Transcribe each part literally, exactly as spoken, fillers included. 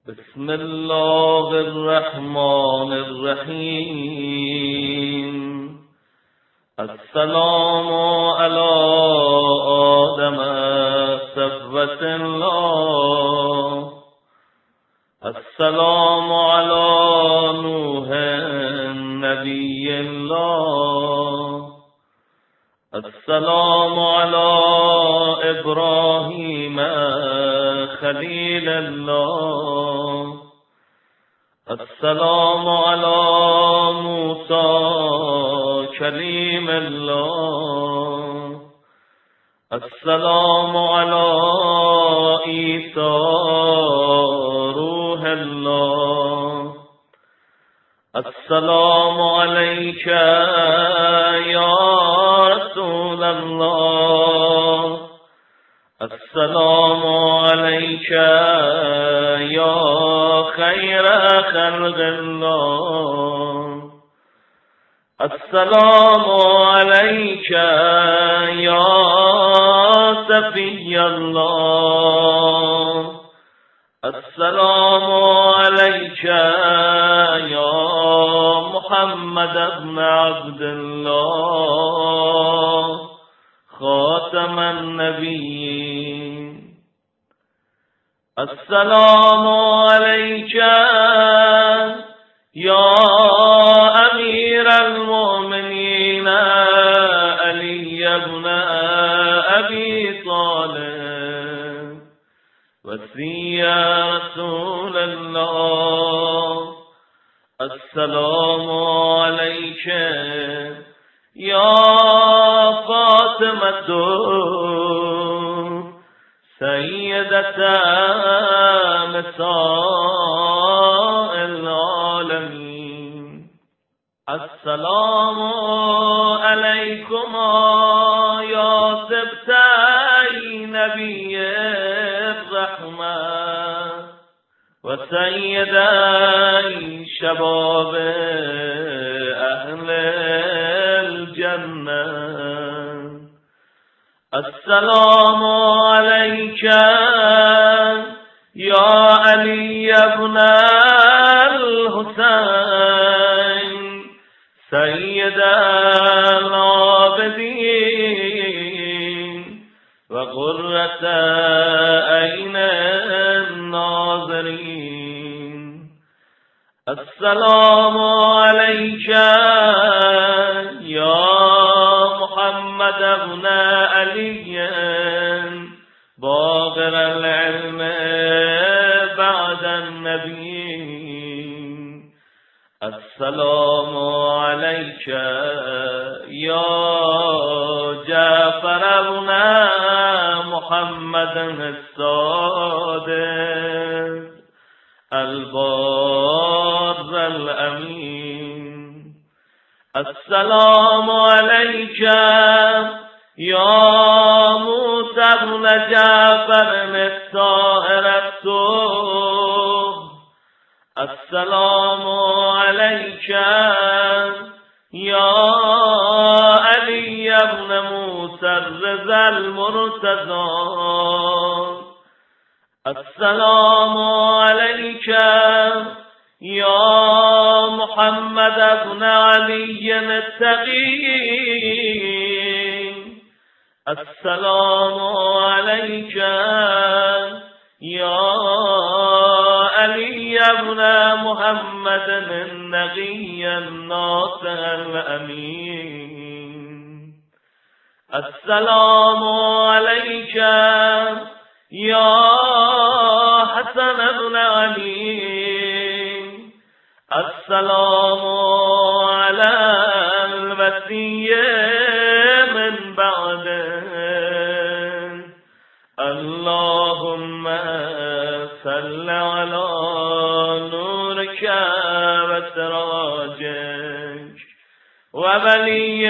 بسم الله الرحمن الرحیم. السلام علی آدم صفوة الله. السلام علی نوح نبی الله. السلام علی ابراهیم خلیل الله. السلام علی موسی کلیم الله. السلام علی عیسی روح الله. السلام علیک یا رسول الله. السلام علیک یا خیر خلق الله. السلام علیک یا صفی الله. السلام علیک یا محمد ابن عبد الله خاتم النبیین. السلام علیک یا امیر المؤمنین علی ابن ابی طالب وصی رسول الله. السلام علیک یا فاطمة سیدة نساء العالمین. السلام علیکما یا سبتای نبی الرحمة و سیدای شباب اهل الجنة. السلام علیک یا علی ابن الحسین سید العابدین و قرة عین الناظرین. السلام علیک یا محمد ابن علی باقر العلم بعد النبیین. السلام علیک یا جعفر ابن محمد الصادق البار الامین. السلام علیک یا موسی بن جعفر الطاهر الصبح. السلام علیک یا علی بن موسی الرضا المرتضی. السلام علیک یا محمد بن علی التقی. السلام علیک یا علی بن محمد النقی الناصح الامین. السلام علیک یا حسن بن علی. السلام علی الوصی من بعد. اللهم صل علی نورک و سراجک و ولی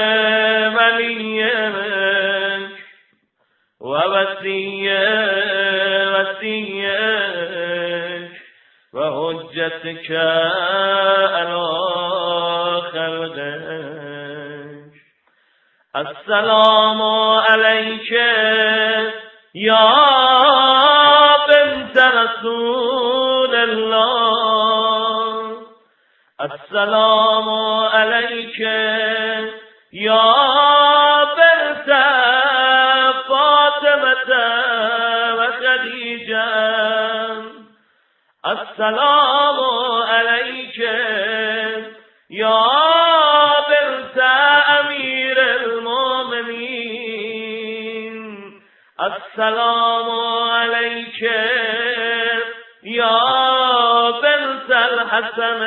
ولیک و وصی وصیک و حجتک علی خلقک. السلام علیک یا بنت رسول الله. السلام علیک یا بنت فاطمة و خدیجه. السلام علیک یا بنت امیر المؤمنین. السلام علیک یا بنت الحسن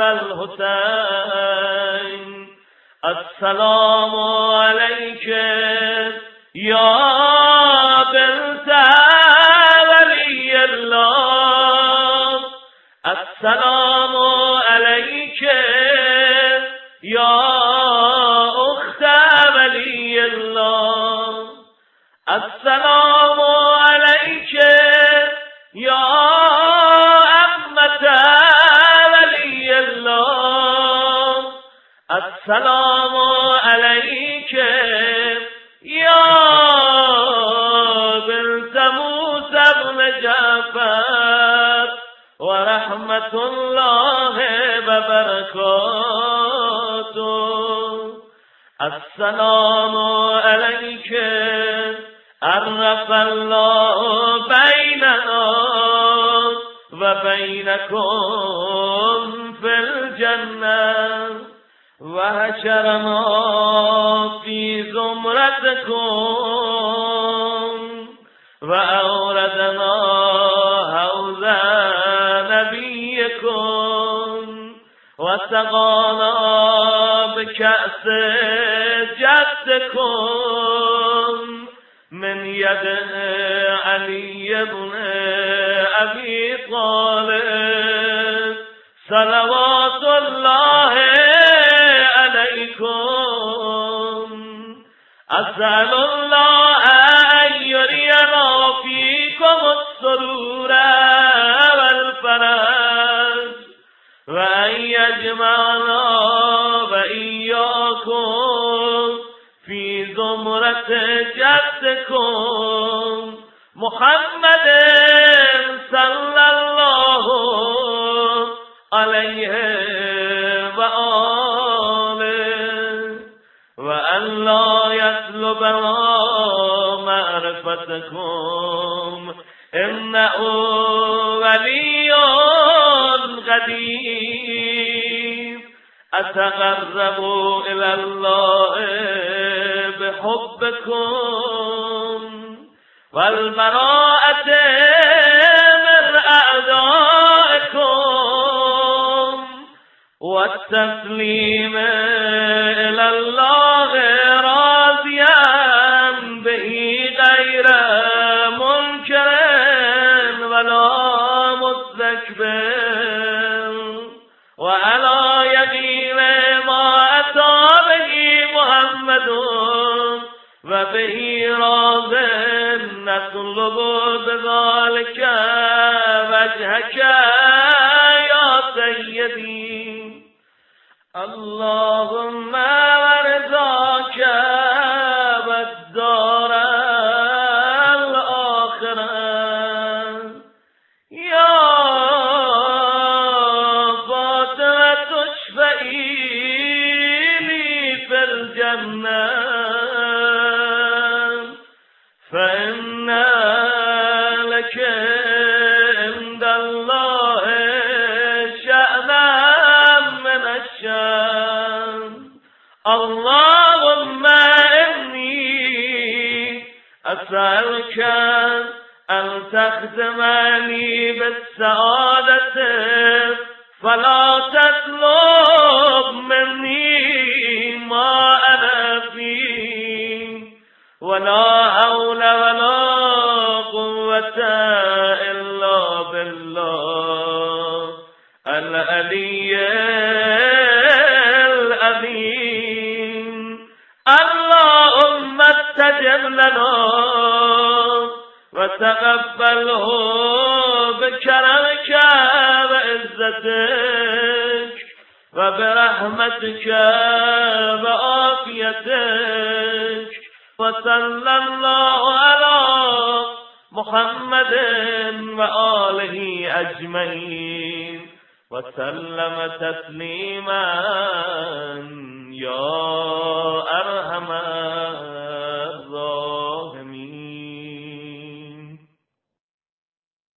والحسین. السلام علیک یا بنت ولی الله. السلام علیک یا اخت ولی الله. السلام علیک یا عمة ولی الله. السلام علیک یا بنت موسی بن جعفر و رحمت الله و برکاته. السلام علیک عرف الله بیننا و بینکم فی الجنة و حشرنا فی زمرتکم و اوردنا حوض نبیکم و سقانا بکأس جدکم من ید علی بن ابی طالب صلوات الله علیکم. اسأل الله ان یرینا فیکم السرور والفرج و ان یجمعنا و ایاکم فی زمرت جدکم محمد صلی الله علیه و آله و ان لا یسلبنا معرفتکم انه ولی قدیر. اتقرب الی الله بحبکم والبراءة من اعدائکم والتسلیم الی الله راضیا به غیر منکر ولا مستكبر و علی یقین ما اتی به محمد و به راض نطلب بذلك وجهك یا سیدی. اللهم ورضاك والدار الآخرة یا فاطمة اشفعیلی فی الجنة فإن لك عند الله شأنا من الشأن. اللهم إني أسألك أن تخدمني بالسعادة فلا تطلب مني ما أنا فيه ولا حول ولا قوة إلا بالله العلي العظيم. اللهم استجب لنا وتقبله بكرمك وعزتك وبرحمتك وعافيتك. وصلى الله على محمد و آله اجمعین و سلم تسلیما یا ارحم الراحمین.